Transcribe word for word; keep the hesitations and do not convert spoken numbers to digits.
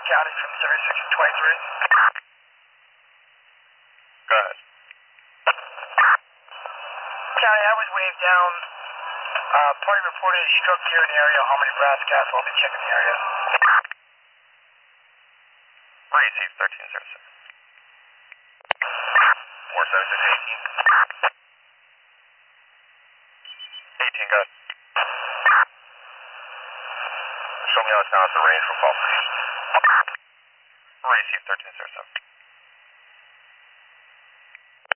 County from seventy-six and twenty-three. Go ahead. County, I was waved down. Uh, party reported a stroke here in the area, Harmony Brass Castle. I'll be checking the area. Receive thirteen zero six. four seven six eighteen. eighteen, go ahead. Show me how it's now at the range from call for Receive thirteen zero seven.